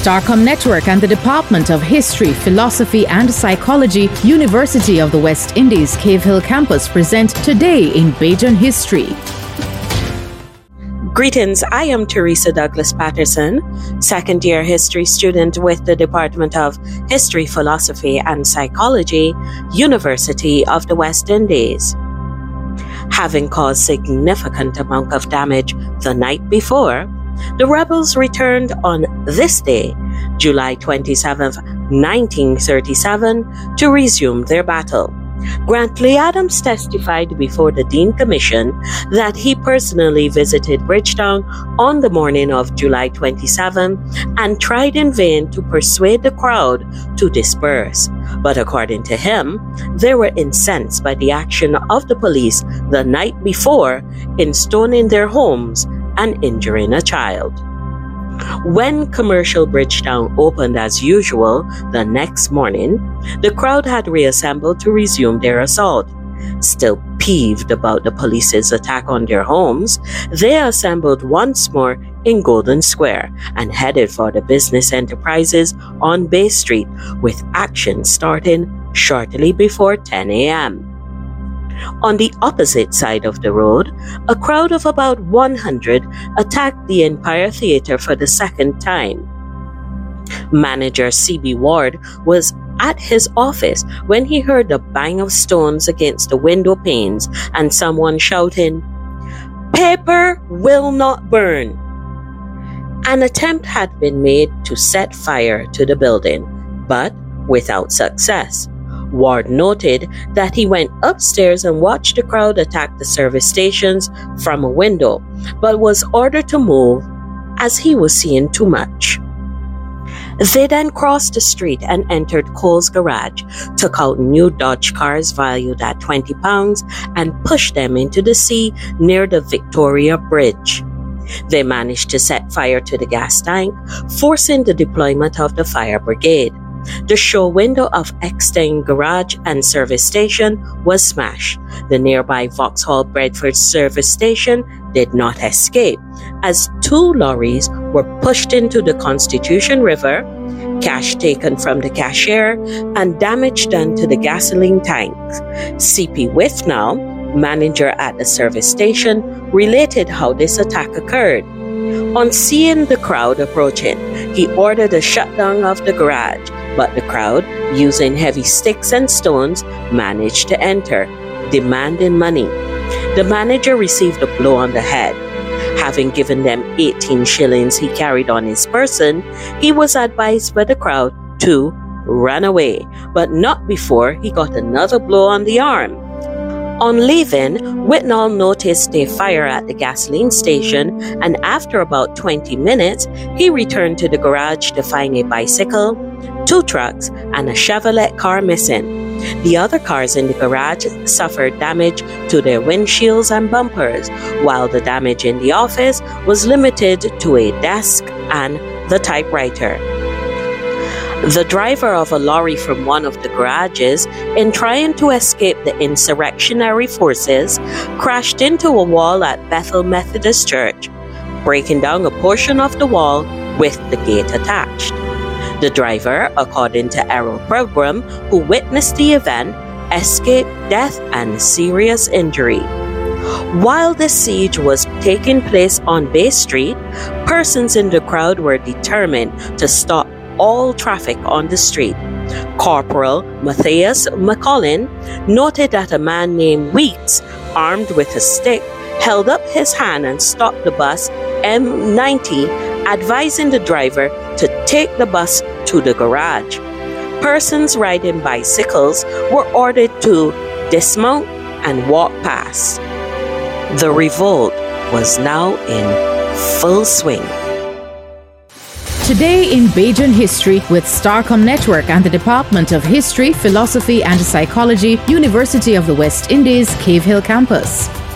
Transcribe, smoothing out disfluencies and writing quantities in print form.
Starcom Network and the Department of History, Philosophy and Psychology, University of the West Indies, Cave Hill Campus present Today in Bajan History. Greetings, I am Teresa Douglas Patterson, second-year history student with the Department of History, Philosophy and Psychology, University of the West Indies. Having caused significant amount of damage the night before, the rebels returned on this day, July 27, 1937, to resume their battle. Grantley Adams testified before the Dean Commission that he personally visited Bridgetown on the morning of July 27 and tried in vain to persuade the crowd to disperse. But according to him, they were incensed by the action of the police the night before in stoning their homes and injuring a child. When commercial Bridgetown opened as usual the next morning, the crowd had reassembled to resume their assault. Still peeved about the police's attack on their homes, they assembled once more in Golden Square and headed for the business enterprises on Bay Street, with action starting shortly before 10 a.m. On the opposite side of the road, a crowd of about 100 attacked the Empire Theatre for the second time. Manager C.B. Ward was at his office when he heard the bang of stones against the window panes and someone shouting, "Paper will not burn!" An attempt had been made to set fire to the building, but without success. Ward noted that he went upstairs and watched the crowd attack the service stations from a window, but was ordered to move as he was seeing too much. They then crossed the street and entered Cole's garage, took out new Dodge cars valued at £20 and pushed them into the sea near the Victoria Bridge. They managed to set fire to the gas tank, forcing the deployment of the fire brigade. The show window of Extend Garage and Service Station was smashed. The nearby Vauxhall Bedford Service Station did not escape, as 2 lorries were pushed into the Constitution River, cash taken from the cashier, and damage done to the gasoline tanks. C.P. Withnow, manager at the service station, related how this attack occurred. On seeing the crowd approaching, he ordered a shutdown of the garage, but the crowd, using heavy sticks and stones, managed to enter, demanding money. The manager received a blow on the head. Having given them 18 shillings he carried on his person, he was advised by the crowd to run away, but not before he got another blow on the arm. On leaving, Whitnall noticed a fire at the gasoline station, and after about 20 minutes, he returned to the garage to find a bicycle, 2 trucks, and a Chevrolet car missing. The other cars in the garage suffered damage to their windshields and bumpers, while the damage in the office was limited to a desk and the typewriter. The driver of a lorry from one of the garages, in trying to escape the insurrectionary forces, crashed into a wall at Bethel Methodist Church, breaking down a portion of the wall with the gate attached. The driver, according to Errol Pilgrim, who witnessed the event, escaped death and serious injury. While the siege was taking place on Bay Street, persons in the crowd were determined to stop all traffic on the street. Corporal Matthias McCollin noted that a man named Weeks, armed with a stick, held up his hand and stopped the bus M90, advising the driver to take the bus to the garage. Persons riding bicycles were ordered to dismount and walk past. The revolt was now in full swing. Today in Bajan History with Starcom Network and the Department of History, Philosophy and Psychology, University of the West Indies, Cave Hill Campus.